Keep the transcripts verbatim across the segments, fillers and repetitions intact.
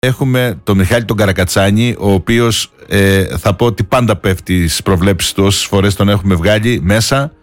Έχουμε τον Μιχάλη τον Καρακατσάνη, ο οποίος ε, θα πω ότι πάντα πέφτει στις προβλέψεις του, όσες φορές τον έχουμε βγάλει μέσα,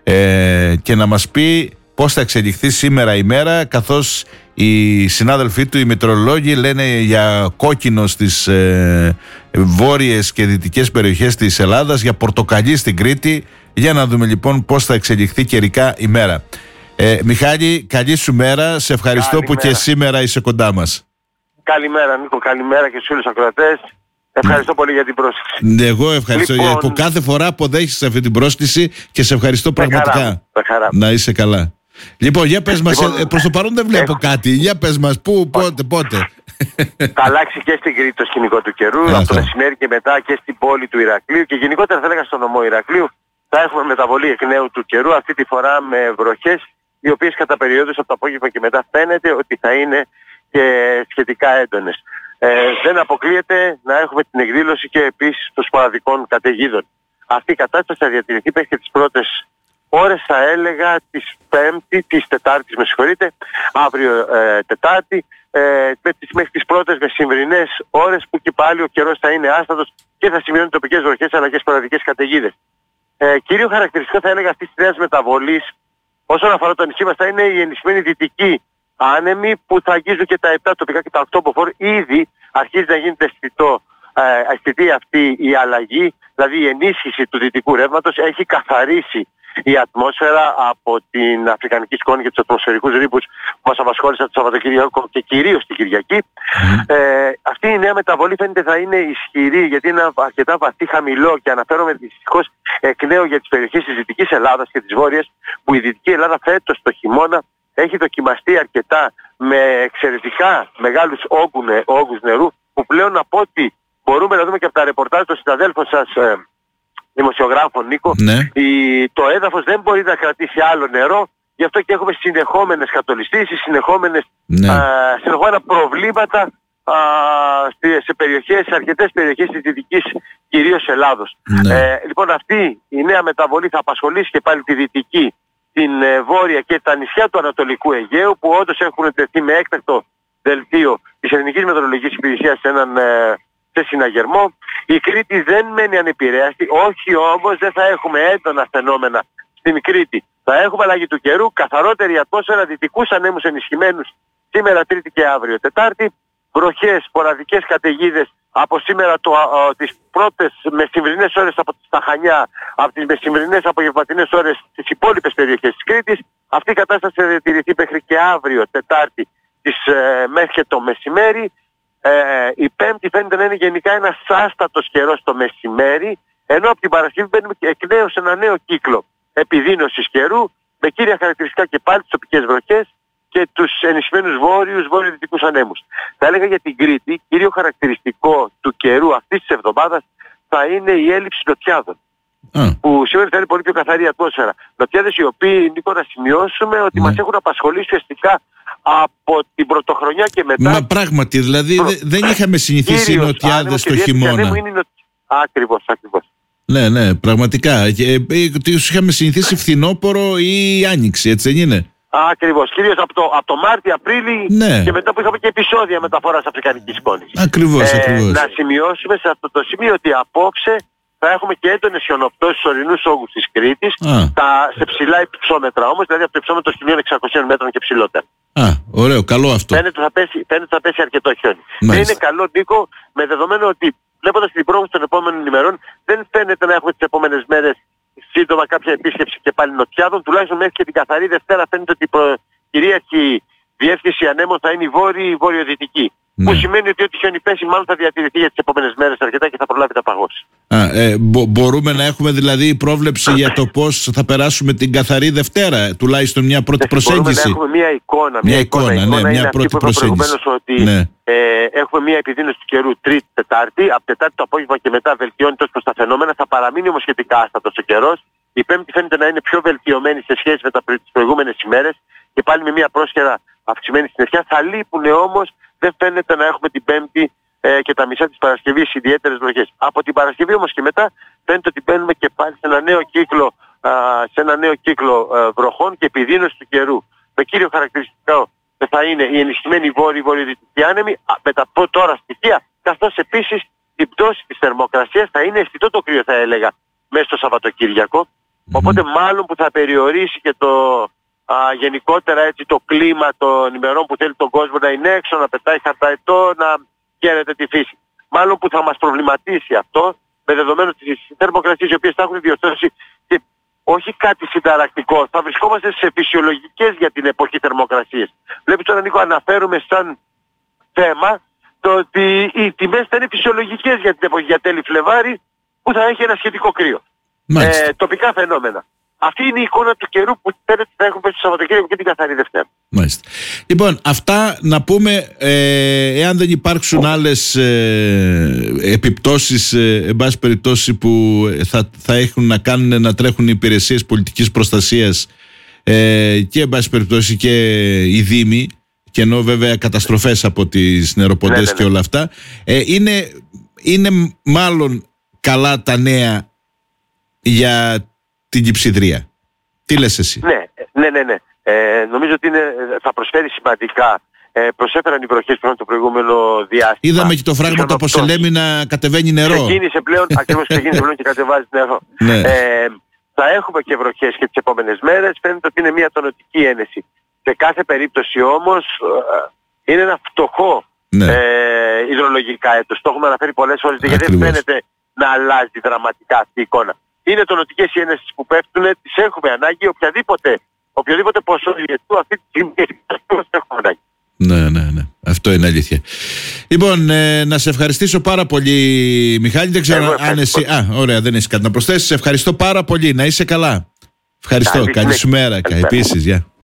ε, και να μας πει πώς θα εξελιχθεί σήμερα η μέρα, καθώς οι συνάδελφοί του, οι μετεωρολόγοι, λένε για κόκκινο στις ε, βόρειες και δυτικές περιοχές της Ελλάδας, για πορτοκαλί στην Κρήτη. Για να δούμε λοιπόν πώς θα εξελιχθεί καιρικά η μέρα. ε, Μιχάλη, καλή σου μέρα. Σε ευχαριστώ καλή που μέρα. Και σήμερα είσαι κοντά μας. Καλημέρα Νίκο, καλημέρα και στους όλους τους ακροατές. Ευχαριστώ mm. πολύ για την πρόσκληση. Εγώ ευχαριστώ λοιπόν, που κάθε φορά αποδέχεσαι αυτή την πρόσκληση και σε ευχαριστώ πραγματικά. Χαρά, χαρά. Να είσαι καλά. Λοιπόν, για πες μας, λοιπόν, προς το παρόν δεν βλέπω έχω... κάτι. Για πες μας, πού, πότε, πότε. Θα αλλάξει και στην Κρήτη το σκηνικό του καιρού, από το μεσημέρι και μετά και στην πόλη του Ηρακλείου και γενικότερα θα έλεγα στον νομό Ηρακλείου. Θα έχουμε μεταβολή εκ νέου του καιρού, αυτή τη φορά με βροχές, οι οποίες κατά περιόδους από το απόγευμα και μετά φαίνεται ότι θα είναι και σχετικά έντονες. Ε, δεν αποκλείεται να έχουμε την εκδήλωση και επίσης των σποραδικών καταιγίδων. Αυτή η κατάσταση θα διατηρηθεί μέχρι και τις πρώτες ώρες, θα έλεγα, της Πέμπτη, της Τετάρτης, με συγχωρείτε, αύριο ε, Τετάρτη, ε, μέχρι τις πρώτες μεσημβρινές ώρες που και πάλι ο καιρός θα είναι άστατος και θα σημειώνει τοπικές βροχές αλλά και σποραδικές καταιγίδες. Ε, κύριο χαρακτηριστικό θα έλεγα αυτής της νέας μεταβολής όσον αφορά το νησί μας θα είναι η ενισχυμένη δυτική άνεμοι που θα αγγίζουν και τα επτά τοπικά και τα οκτώ μποφόρ. Ήδη αρχίζει να γίνεται αισθητό, ε, αισθητή αυτή η αλλαγή, δηλαδή η ενίσχυση του δυτικού ρεύματος έχει καθαρίσει η ατμόσφαιρα από την αφρικανική σκόνη και τους ατμοσφαιρικούς ρήπους που μας απασχόλησαν το Σαββατοκύριακο και κυρίως την Κυριακή. Mm. Ε, αυτή η νέα μεταβολή φαίνεται θα είναι ισχυρή γιατί είναι αρκετά βαθύ χαμηλό και αναφέρομαι δυστυχώς εκ νέου για τις περιοχές της Δυτικής Ελλάδας και της Βόρειας, που η Δυτική Ελλάδα φέτος το χειμώνα έχει δοκιμαστεί αρκετά με εξαιρετικά μεγάλους όγκουνε, όγκους νερού, που πλέον από ό,τι μπορούμε να δούμε και από τα ρεπορτάζ των συναδέλφων σας ε, δημοσιογράφων, Νίκο, ναι. η, το έδαφος δεν μπορεί να κρατήσει άλλο νερό, γι' αυτό και έχουμε συνεχόμενες κατολιστήσεις, συνεχόμενες, ναι. α, συνεχόμενα προβλήματα α, σε περιοχές, σε αρκετές περιοχές της Δυτικής κυρίως Ελλάδος. Ναι. Ε, λοιπόν, αυτή η νέα μεταβολή θα απασχολήσει και πάλι τη Δυτική, την ε, Βόρεια και τα νησιά του Ανατολικού Αιγαίου, που όντως έχουν τεθεί με έκτακτο δελτίο της Εθνικής Μετεωρολογικής Υπηρεσίας σε έναν ε, σε συναγερμό. Η Κρήτη δεν μένει ανεπηρέαστη, όχι όμως δεν θα έχουμε έντονα φαινόμενα στην Κρήτη. Θα έχουμε αλλαγή του καιρού, καθαρότερη ατμόσφαιρα, δυτικούς ανέμους ενισχυμένους σήμερα Τρίτη και αύριο Τετάρτη, βροχές, σποραδικές καταιγίδες από σήμερα το, α, τις πρώτες μεσημβρινές ώρες από τα Χανιά, από τις μεσημβρινές απογευματινές ώρες στις υπόλοιπες περιοχές της Κρήτης. Αυτή η κατάσταση θα διατηρηθεί μέχρι και αύριο Τετάρτη τις, ε, μέχρι και το μεσημέρι. Ε, η Πέμπτη φαίνεται να είναι γενικά ένας άστατος καιρός το μεσημέρι, ενώ από την Παρασκευή μπαίνουμε εκ νέου σε ένα νέο κύκλο επιδείνωσης καιρού, με κύρια χαρακτηριστικά και πάλι τις τοπικές βροχές και τους ενισχυμένους βόρειους, βόρειο-δυτικούς ανέμους. Θα έλεγα για την Κρήτη, κύριο χαρακτηριστικό του καιρού αυτής της εβδομάδας θα είναι η έλλειψη νοτιάδων. Mm. Που σήμερα θα είναι πολύ πιο καθαρή ατμόσφαιρα. Νοτιάδες οι οποίοι, Νίκο, να σημειώσουμε ότι mm. μας έχουν απασχολήσει ουσιαστικά από την πρωτοχρονιά και μετά. Μα πράγματι, δηλαδή προ... δεν είχαμε συνηθίσει οι νοτιάδες το χειμώνα. Είναι... Ακριβώς, ακριβώς. Ναι, ναι, πραγματικά. Τους είχαμε συνηθίσει φθινόπωρο ή άνοιξη, έτσι δεν είναι? Ακριβώς. Κυρίως από το, από το Μάρτιο-Απρίλη, ναι. Και μετά που είχαμε και επεισόδια μεταφοράς αφρικανικής σκόνης. Ακριβώς, ε, ακριβώς. Να σημειώσουμε σε αυτό το σημείο ότι απόψε θα έχουμε και έντονες χιονοπτώσεις στους ορεινούς όγκους της Κρήτης, τα, σε ψηλά υψόμετρα όμως, δηλαδή από το υψόμετρο των χίλια εξακοσίων μέτρων και ψηλότερα. Α, ωραίο, καλό αυτό. Φαίνεται θα πέσει, φαίνεται θα πέσει αρκετό χιόνι. Δεν είναι καλό, Νίκο, με δεδομένο ότι βλέποντας την πρόβληση των επόμενων ημερών, δεν φαίνεται να έχουμε τις επόμενες μέρες σύντομα κάποια επίσκεψη και πάλι νοτιάδων, τουλάχιστον μέχρι και την καθαρή Δευτέρα φαίνεται ότι η προ... κυρίαρχη διεύθυνση ανέμων θα είναι η βόρεια ή βορειοδυτική. Ναι. Που σημαίνει ότι ό,τι χιόνι πέσει μάλλον θα διατηρηθεί για τις επόμενες μέρες αρκετά και θα προλάβει τα παγώσει. Α, ε, μπο- μπορούμε να έχουμε δηλαδή πρόβλεψη για το πώς θα περάσουμε την καθαρή Δευτέρα, τουλάχιστον μια πρώτη προσέγγιση? Μπορούμε να έχουμε μια εικόνα. Μια, μια εικόνα, εικόνα, ναι, μια πρώτη προσέγγιση. Ότι ναι. ε, έχουμε μια επιδείνωση του καιρού Τρίτη, Τετάρτη, από Τετάρτη το απόγευμα και μετά βελτιώνει τόσο προς τα φαινόμενα, θα παραμείνει όμως σχετικά άστατος ο καιρός. Η Πέμπτη φαίνεται να είναι πιο βελτιωμένη σε σχέση με τις προηγούμενες ημέρες και πάλι με μια πρόσχερα αυξημένη συννεφιά. Θα λείπουν όμως, δεν φαίνεται να έχουμε την Πέμπτη ε, και τα μισά της Παρασκευής ιδιαίτερες βροχές. Από την Παρασκευή όμως και μετά φαίνεται ότι μπαίνουμε και πάλι σε ένα νέο κύκλο, α, σε ένα νέο κύκλο α, βροχών και επιδείνωση του καιρού. Με κύριο χαρακτηριστικό θα είναι η ενισχυμένη βόρειο-βορειοδυτική άνεμη με τα τώρα στοιχεία, καθώς επίσης η πτώση της θερμοκρασίας θα είναι αισθητό το κρύο, θα έλεγα, μέσα στο Σαββατοκύριακο. Mm-hmm. Οπότε μάλλον που θα περιορίσει και το α, γενικότερα έτσι, το κλίμα των ημερών που θέλει τον κόσμο να είναι έξω, να πετάει χαρταετό, να χαίρεται τη φύση. Μάλλον που θα μας προβληματίσει αυτό, με δεδομένο τις θερμοκρασίες οι οποίες θα έχουν διορθώσει και όχι κάτι συνταρακτικό. Θα βρισκόμαστε σε φυσιολογικές για την εποχή θερμοκρασίες. Βλέπεις τώρα, Νίκο, αναφέρουμε σαν θέμα το ότι οι τιμές θα είναι φυσιολογικές για την εποχή, για τέλη Φλεβάρι, που θα έχει ένα σχετικό κρύο. Ε, τοπικά φαινόμενα. Αυτή είναι η εικόνα του καιρού που φαίνεται θα έχουμε στο Σαββατοκύριακο και την καθαρή Δευτέρα. Μάλιστα. Λοιπόν, αυτά να πούμε, ε, εάν δεν υπάρξουν άλλες ε, επιπτώσεις, ε, εν πάση περιπτώσει, που θα, θα έχουν να κάνουν να τρέχουν οι υπηρεσίες πολιτικής προστασίας ε, και εν πάση περιπτώσει και οι δήμοι, και ενώ βέβαια καταστροφές από τις νεροποντές, ναι, ναι, ναι, και όλα αυτά, ε, είναι, είναι μάλλον καλά τα νέα για την Κυψιδρία. Τι λες εσύ? Ναι, ναι, ναι, ναι. Ε, νομίζω ότι είναι, θα προσφέρει σημαντικά. Ε, προσέφεραν οι βροχές πλέον το προηγούμενο διάστημα. Είδαμε και το φράγμα από Σελέμι να κατεβαίνει νερό. Ξεκίνησε πλέον, ακριβώς ξεκίνησε πλέον και κατεβάζει νερό. Ναι. Ε, θα έχουμε και βροχές και τις επόμενες μέρες. Φαίνεται ότι είναι μια τονωτική ένεση. Σε κάθε περίπτωση όμως ε, είναι ένα φτωχό, ναι, ε, υδρολογικά έτος. Το έχουμε αναφέρει πολλές φορές και δεν φαίνεται να αλλάζει δραματικά αυτή η εικόνα. Είναι τονωτικές οι ένεσεις που πέφτουν, τις έχουμε ανάγκη, οποιαδήποτε, οποιοδήποτε ποσό διετού αυτή τη στιγμή έχουμε ανάγκη. Ναι, ναι, ναι. Αυτό είναι αλήθεια. Λοιπόν, ε, να σε ευχαριστήσω πάρα πολύ, Μιχάλη. Δεν ξέρω αν εσύ... Α, ωραία, δεν έχεις κάτι να προσθέσεις. Σε ευχαριστώ πάρα πολύ. Να είσαι καλά. Ευχαριστώ. Καλή σου μέρα. Επίσης, γεια.